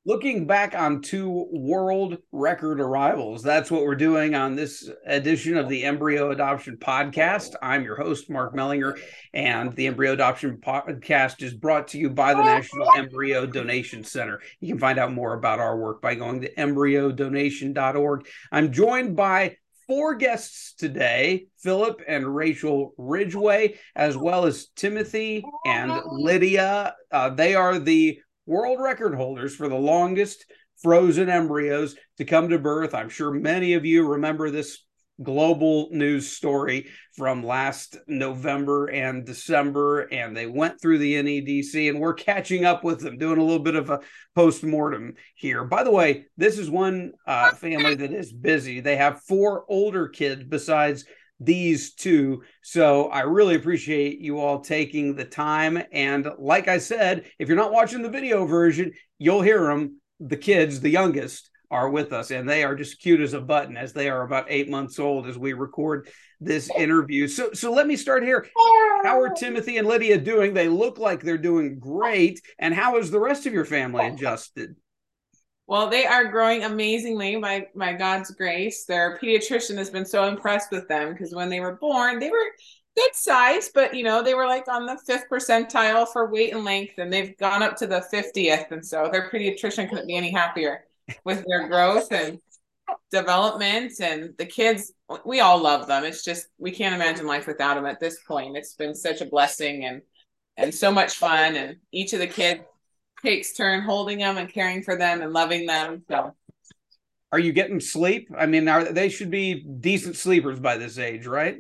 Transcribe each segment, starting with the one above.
Looking back on two world record arrivals. That's what we're doing on this edition of the Embryo Adoption Podcast. I'm your host, Mark Mellinger, and the Embryo Adoption Podcast is brought to you by the National Embryo Donation Center. You can find out more about our work by going to embryodonation.org. I'm joined by four guests today, Philip and Rachel Ridgway, as well as Timothy and Lydia. They are the world record holders for the longest frozen embryos to come to birth. I'm sure many of you remember this global news story from last November and December, and they went through the NEDC, and we're catching up with them, doing a little bit of a post-mortem here. By the way, this is one family that is busy. They have four older kids besides these two. So I really appreciate you all taking the time. And like I said, if you're not watching the video version, you'll hear them. The kids, the youngest, are with us, and they are just cute as a button, as they are about 8 months old as we record this interview. So let me start here. How are Timothy and Lydia doing? They look like they're doing great. And how is the rest of your family adjusted? Well, they are growing amazingly by God's grace. Their pediatrician has been so impressed with them because when they were born, they were good size, but they were like on the 5th percentile for weight and length, and they've gone up to the 50th. And so their pediatrician couldn't be any happier with their growth and development. And the kids, we all love them. It's just, we can't imagine life without them at this point. It's been such a blessing and so much fun. And each of the kids takes turn holding them and caring for them and loving them. So, are you getting sleep? I mean, they should be decent sleepers by this age, right?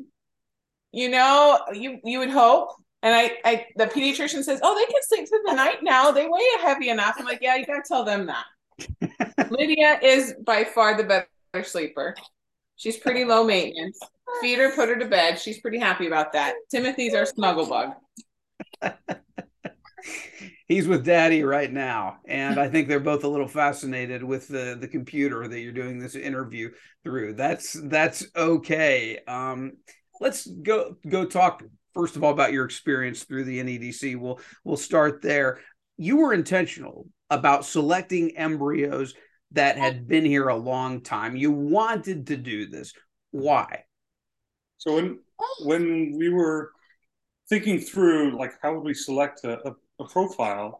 You would hope. And I the pediatrician says, "Oh, they can sleep through the night now. They weigh heavy enough." I'm like, "Yeah, you gotta tell them that." Lydia is by far the better sleeper. She's pretty low maintenance. Feed her, put her to bed. She's pretty happy about that. Timothy's our snuggle bug. He's with Daddy right now, and I think they're both a little fascinated with the computer that you're doing this interview through. That's okay. Let's go talk first of all about your experience through the NEDC. We'll start there. You were intentional about selecting embryos that had been here a long time. You wanted to do this. Why? So when we were thinking through, like, how would we select a profile,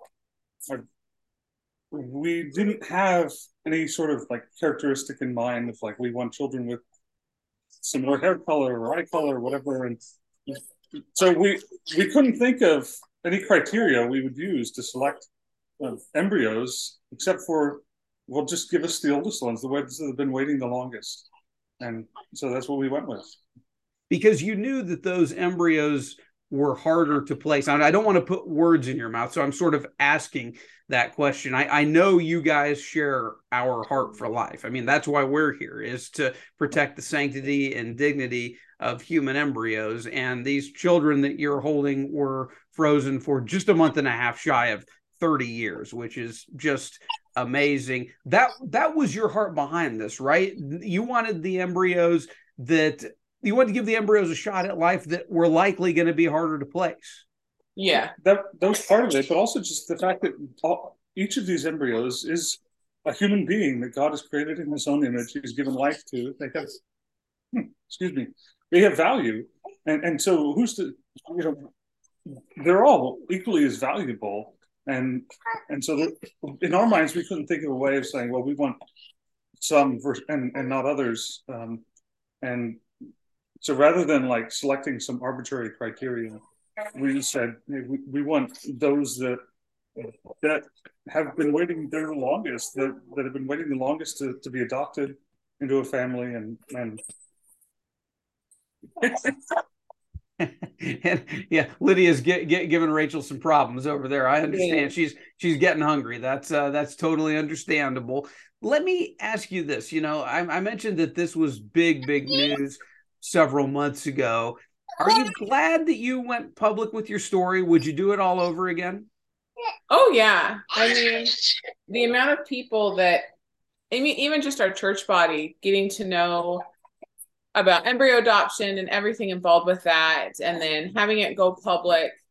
we didn't have any sort of like characteristic in mind of like, we want children with similar hair color or eye color or whatever. And so we couldn't think of any criteria we would use to select embryos, except for, well, just give us the oldest ones, the ones that have been waiting the longest. And so that's what we went with. Because you knew that those embryos were harder to place. I don't want to put words in your mouth, so I'm sort of asking that question. I know you guys share our heart for life. I mean, that's why we're here, is to protect the sanctity and dignity of human embryos. And these children that you're holding were frozen for just a month and a half, shy of 30 years, which is just amazing. That was your heart behind this, right? You wanted the embryos you want to give the embryos a shot at life that were likely going to be harder to place. Yeah. That was part of it, but also just the fact that each of these embryos is a human being that God has created in his own image. He's given life to. They have, they have value. And so they're all equally as valuable. And so in our minds, we couldn't think of a way of saying, well, we want some and not others. And so rather than like selecting some arbitrary criteria, we said, hey, we want those that have been waiting their longest, that have been waiting the longest to be adopted into a family. And yeah, Lydia's giving Rachel some problems over there. I understand. Yeah. She's getting hungry. That's totally understandable. Let me ask you this. I mentioned that this was big news several months ago. Are you glad that you went public with your story? Would you do it all over again? Oh yeah. I mean, the amount of people even just our church body getting to know about embryo adoption and everything involved with that, and then having it go public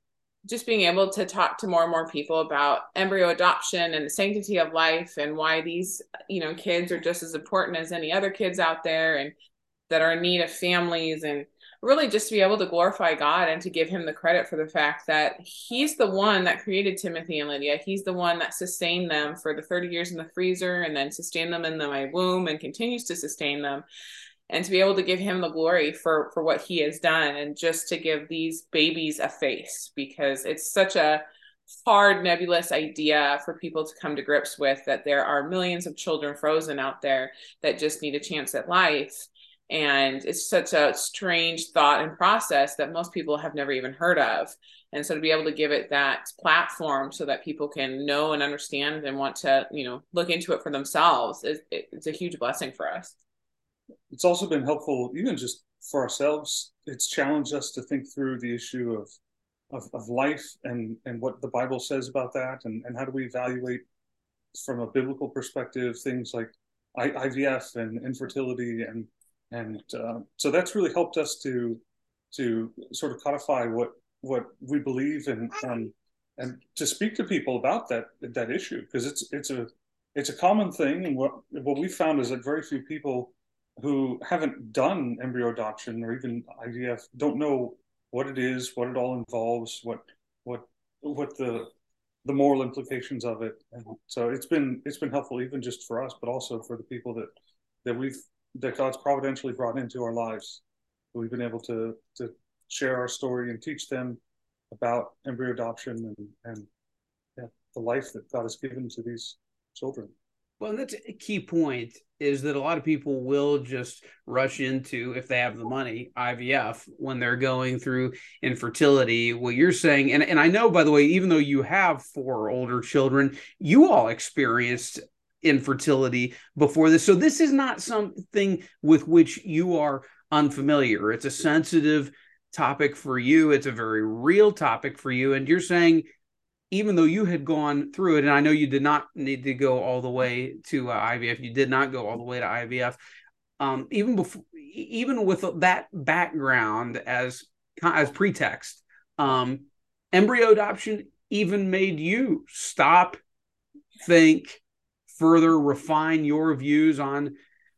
just being able to talk to more and more people about embryo adoption and the sanctity of life, and why these, kids are just as important as any other kids out there, and that are in need of families, and really just to be able to glorify God and to give him the credit for the fact that he's the one that created Timothy and Lydia. He's the one that sustained them for the 30 years in the freezer, and then sustained them in my womb, and continues to sustain them. And to be able to give him the glory for what he has done, and just to give these babies a face, because it's such a hard, nebulous idea for people to come to grips with, that there are millions of children frozen out there that just need a chance at life. And it's such a strange thought and process that most people have never even heard of. And so to be able to give it that platform so that people can know and understand and want to, look into it for themselves, it's a huge blessing for us. It's also been helpful, even just for ourselves. It's challenged us to think through the issue of life, and what the Bible says about that, and how do we evaluate from a biblical perspective things like IVF and infertility, and so that's really helped us to sort of codify what we believe, and to speak to people about that issue, because it's a common thing. And what we found is that very few people who haven't done embryo adoption or even IVF don't know what it is, what it all involves, what the moral implications of it. And so it's been helpful, even just for us, but also for the people that God's providentially brought into our lives. We've been able to share our story and teach them about embryo adoption, and the life that God has given to these children. Well, and that's a key point, is that a lot of people will just rush into, if they have the money, IVF when they're going through infertility. What you're saying, and I know, by the way, even though you have 4 older children, you all experienced infertility before this. So this is not something with which you are unfamiliar. It's a sensitive topic for you. It's a very real topic for you. And you're saying, even though you had gone through it, and I know you did not need to go all the way to IVF, you did not go all the way to IVF. Even with that background as pretext, embryo adoption even made you stop, think, further refine your views on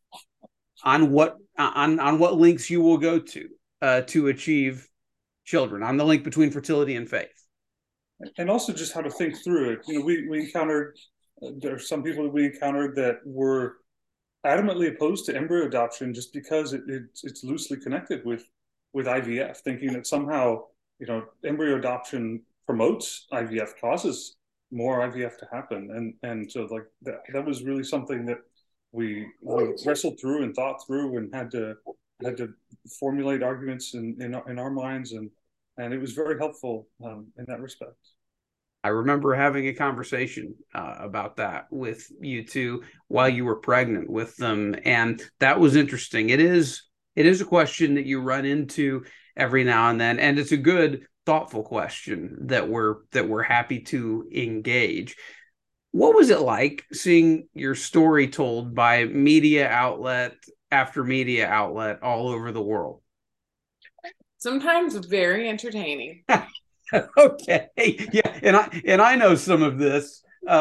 what links you will go to achieve children, on the link between fertility and faith. And also just how to think through it. We encountered, there are some people that we encountered that were adamantly opposed to embryo adoption just because it's loosely connected with IVF, thinking that somehow, embryo adoption promotes IVF, causes more IVF to happen. And so like that was really something that we wrestled through and thought through, and had to formulate arguments in our minds, and it was very helpful in that respect. I remember having a conversation about that with you two while you were pregnant with them, and that was interesting. It is a question that you run into every now and then, and it's a good, thoughtful question that we're happy to engage. What was it like seeing your story told by media outlet after media outlet all over the world? Sometimes very entertaining. Okay, yeah, and I know some of this.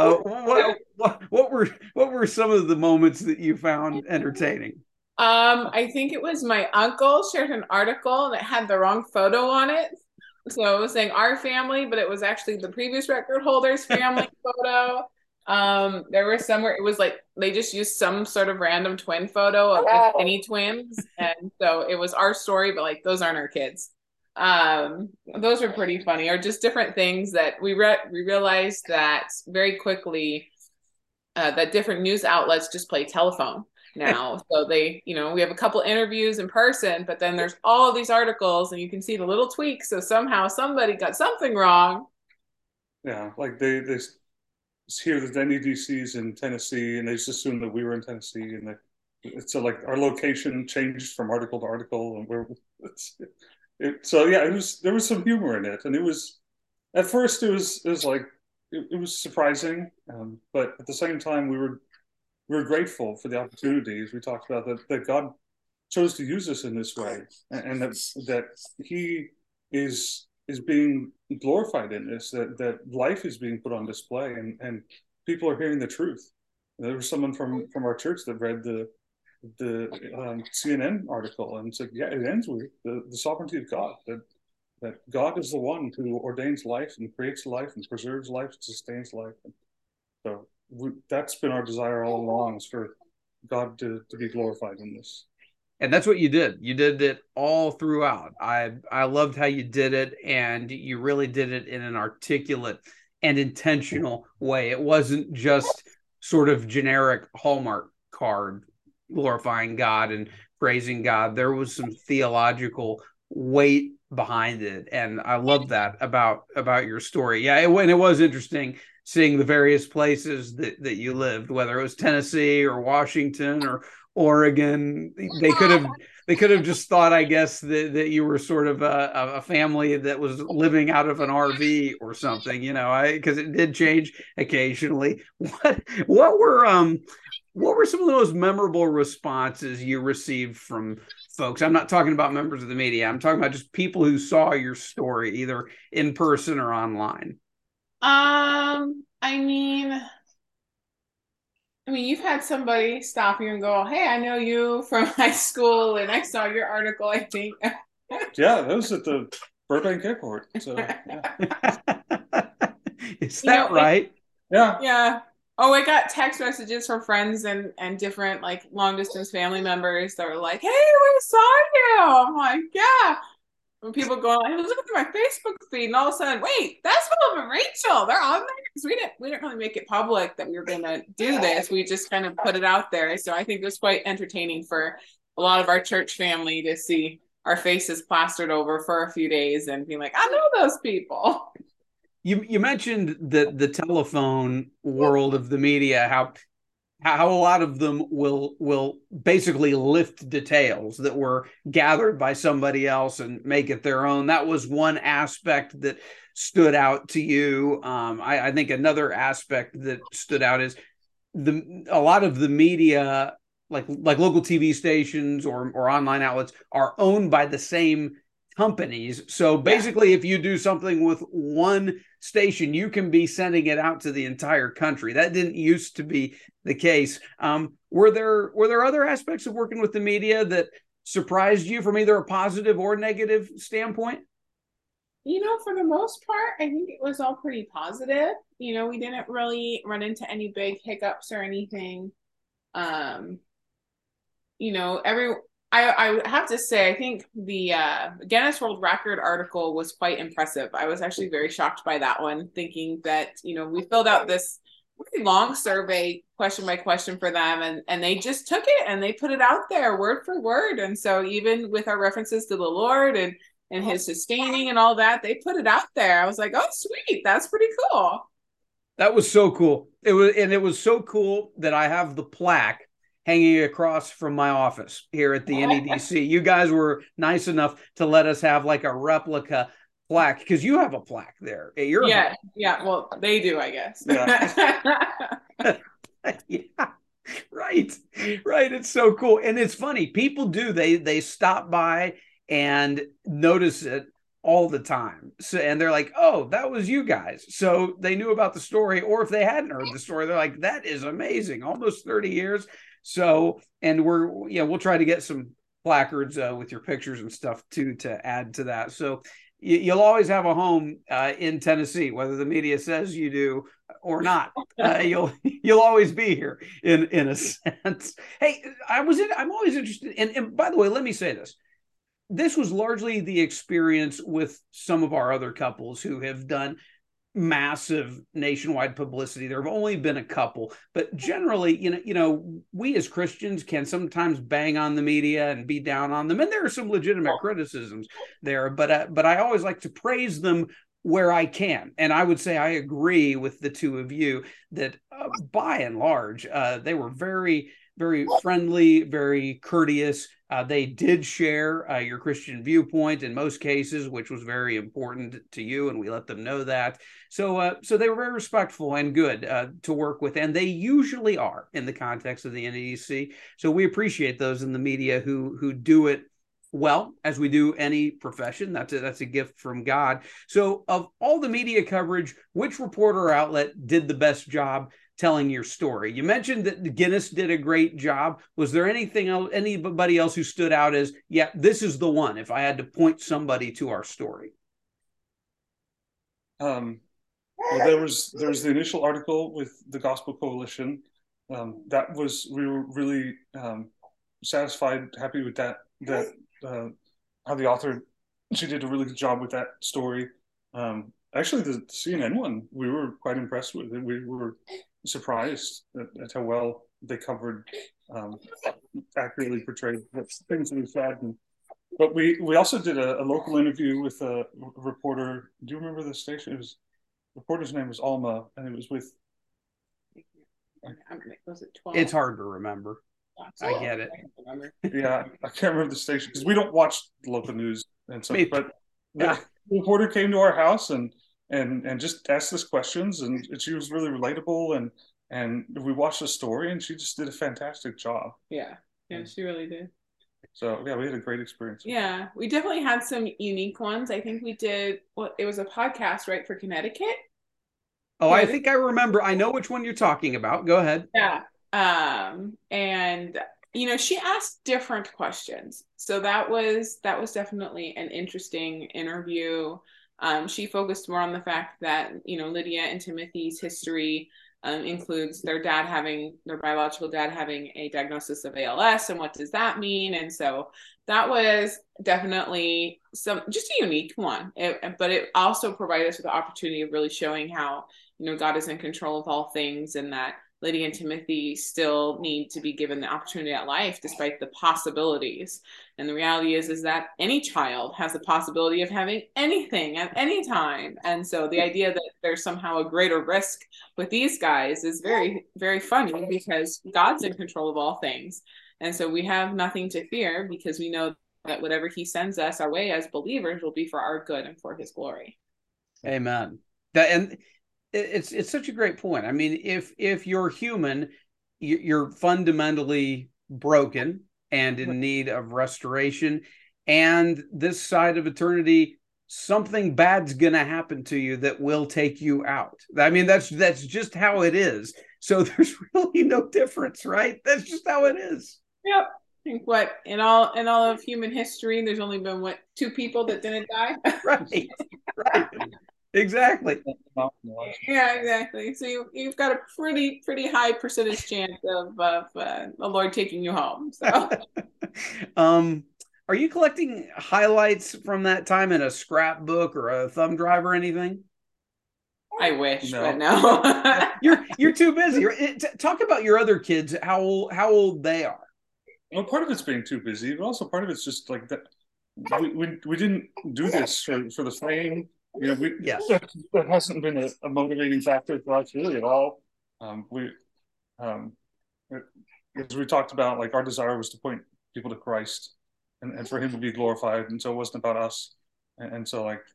What were some of the moments that you found entertaining? I think it was my uncle shared an article that had the wrong photo on it. So it was saying our family, but it was actually the previous record holder's family photo. There were some where it was like they just used some sort of random twin photo of just any twins, and so it was our story, but like those aren't our kids. Those were pretty funny, or just different things that we realized that very quickly, that different news outlets just play telephone now. So they, we have a couple interviews in person, but then there's all of these articles, and you can see the little tweaks. So somehow somebody got something wrong. Yeah, like they hear the NEDC's in Tennessee, and they just assume that we were in Tennessee, and so like our location changed from article to article, and there was some humor in it, and it was, at first it was surprising, but at the same time we were grateful for the opportunities. We talked about that God chose to use us in this way, and that He is is being glorified in this, that life is being put on display, and people are hearing the truth. There was someone from our church that read the CNN article and said, yeah, it ends with the sovereignty of God, that God is the one who ordains life and creates life and preserves life and sustains life. And so that's been our desire all along, is for God to be glorified in this. And that's what you did. You did it all throughout. I loved how you did it, and you really did it in an articulate and intentional way. It wasn't just sort of generic Hallmark card glorifying God and praising God. There was some theological weight behind it, and I love that about your story. Yeah, and it was interesting seeing the various places that you lived, whether it was Tennessee or Washington or Oregon. They could have just thought, I guess, that you were sort of a family that was living out of an RV or something, because it did change occasionally. What were some of the most memorable responses you received from folks? I'm not talking about members of the media. I'm talking about just people who saw your story, either in person or online. I mean, you've had somebody stop you and go, "Hey, I know you from high school, and I saw your article, I think." Yeah, that was at the Burbank Airport. So, yeah. Is that right? Yeah. Yeah. Oh, I got text messages from friends and different like long distance family members that were like, "Hey, we saw you." I'm like, "Yeah." When people go, "Hey, look at my Facebook feed," and all of a sudden, wait, that's Philip and Rachel. They're on there, because we didn't really make it public that we were going to do this. We just kind of put it out there. So I think it was quite entertaining for a lot of our church family to see our faces plastered over for a few days and being like, "I know those people." You mentioned the telephone world of the media, how a lot of them will basically lift details that were gathered by somebody else and make it their own. That was one aspect that stood out to you. I think another aspect that stood out is a lot of the media, like local TV stations or online outlets, are owned by the same companies. So basically, if you do something with one station, you can be sending it out to the entire country. That didn't used to be the case. Were there other aspects of working with the media that surprised you from either a positive or negative standpoint? For the most part, I think it was all pretty positive. We didn't really run into any big hiccups or anything. I have to say, I think the Guinness World Record article was quite impressive. I was actually very shocked by that one, thinking that, we filled out this pretty long survey question by question for them, and they just took it and they put it out there word for word. And so even with our references to the Lord and his sustaining and all that, they put it out there. I was like, oh, sweet. That's pretty cool. That was so cool. It was so cool that I have the plaque hanging across from my office here at the NEDC. You guys were nice enough to let us have like a replica plaque, because you have a plaque there at your home. Yeah. Well, they do, I guess. Yeah. Yeah. Right. It's so cool. And it's funny. People do. They stop by and notice it all the time. So, and they're like, "Oh, that was you guys." So they knew about the story, or if they hadn't heard the story, they're like, "That is amazing. Almost 30 years. So, and we'll try to get some placards with your pictures and stuff too, to add to that. So you'll always have a home in Tennessee, whether the media says you do or not. You'll always be here in a sense. Hey, I'm always interested. And by the way, let me say this. This was largely the experience with some of our other couples who have done massive nationwide publicity. There have only been a couple, but generally, we as Christians can sometimes bang on the media and be down on them, and there are some legitimate criticisms there. But I always like to praise them where I can, and I would say I agree with the two of you that by and large, they were very, very friendly, very courteous. They did share your Christian viewpoint in most cases, which was very important to you, and we let them know that. So they were very respectful and good to work with, and they usually are in the context of the NEDC. So we appreciate those in the media who do it well, as we do any profession. That's a gift from God. So, of all the media coverage, which reporter or outlet did the best job telling your story? You mentioned that Guinness did a great job. Was there anything else, anybody else who stood out as, yeah, this is the one, if I had to point somebody to our story? Well, there's the initial article with the Gospel Coalition. We were really satisfied, happy with that. How the author, she did a really good job with that story. Actually, the CNN one, we were quite impressed with it. We were surprised at how well they covered, accurately portrayed the things that we said. But we also did a local interview with a reporter. Do you remember the station? The reporter's name was Alma, and it was with. Was it 12? It's hard to remember. I get it. Yeah, I can't remember the station because we don't watch local news and so. But the reporter came to our house and just asked us questions, and she was really relatable, and we watched the story, and she just did a fantastic job. Yeah, she really did. So yeah, we had a great experience. Yeah, we definitely had some unique ones. I think we did it was a podcast, right, for Connecticut. Oh, I think I remember. I know which one you're talking about. Go ahead. Yeah. And she asked different questions. So that was definitely an interesting interview. She focused more on the fact that, Lydia and Timothy's history includes their biological dad having a diagnosis of ALS, and what does that mean? And so that was definitely just a unique one. But it also provided us with the opportunity of really showing how, God is in control of all things, and that Lydia and Timothy still need to be given the opportunity at life despite the possibilities. And the reality is that any child has the possibility of having anything at any time. And so the idea that there's somehow a greater risk with these guys is very, very funny, because God's in control of all things. And so we have nothing to fear, because we know that whatever he sends us our way as believers will be for our good and for his glory. Amen. And it's such a great point. I mean, if you're human, you're fundamentally broken and in need of restoration. And this side of eternity, something bad's going to happen to you that will take you out. I mean, that's just how it is. So there's really no difference, right? That's just how it is. Yep. I think in all of human history, there's only been 2 people that didn't die. Right. Exactly. Yeah, exactly. So you've got a pretty high percentage chance of the Lord taking you home. So, are you collecting highlights from that time in a scrapbook or a thumb drive or anything? I wish, but no. You're too busy. Talk about your other kids. How old they are? Well, part of it's being too busy, but also part of it's just like that. We didn't do this for the fame. Yes. That hasn't been a motivating factor for us really at all. As we talked about, like, our desire was to point people to Christ and for him to be glorified, and so it wasn't about us. And so, like,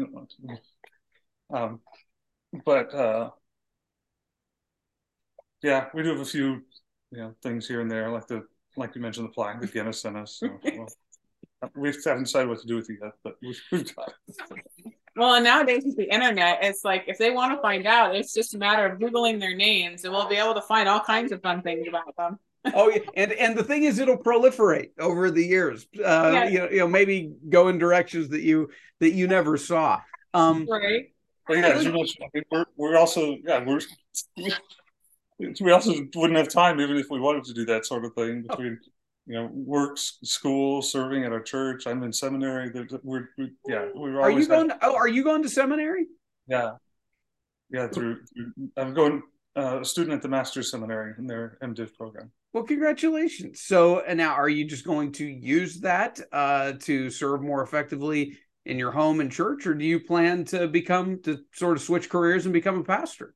yeah, we do have a few, things here and there, like you mentioned, the plaque that Guinness sent us. So, we haven't decided what to do with it yet, but we've got it. Well, and nowadays with the internet, it's like if they want to find out, it's just a matter of Googling their names, and we'll be able to find all kinds of fun things about them. Oh, yeah. And the thing is, it'll proliferate over the years. Maybe go in directions that you never saw. Right. Well, yeah, as you mentioned, we also wouldn't have time even if we wanted to do that sort of thing between work, school, serving at our church. I'm in seminary. Are you going to seminary? Yeah. I'm going a student at the Master's Seminary in their MDiv program. Well, congratulations. So, and now, are you just going to use that to serve more effectively in your home and church, or do you plan to sort of switch careers and become a pastor?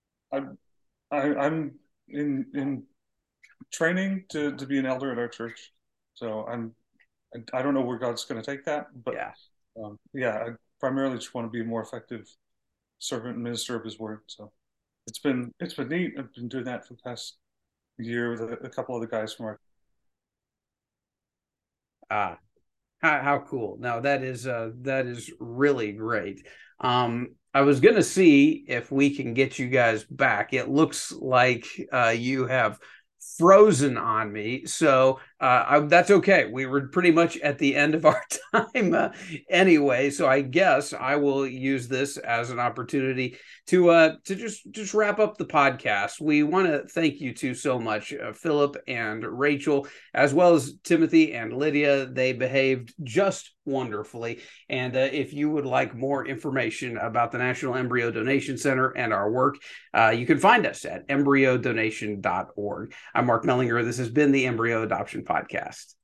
I'm in training to be an elder at our church, so I don't know where God's going to take that, but I primarily just want to be a more effective servant and minister of his word. So it's been neat. I've been doing that for the past year with a couple of the guys from our How cool. No, that is really great. I was going to see if we can get you guys back. It looks like you have frozen on me. So that's okay. We were pretty much at the end of our time anyway. So I guess I will use this as an opportunity to just wrap up the podcast. We want to thank you two so much, Philip and Rachel, as well as Timothy and Lydia. They behaved just wonderfully. And if you would like more information about the National Embryo Donation Center and our work, you can find us at embryodonation.org. I'm Mark Mellinger. This has been the Embryo Adoption Podcast.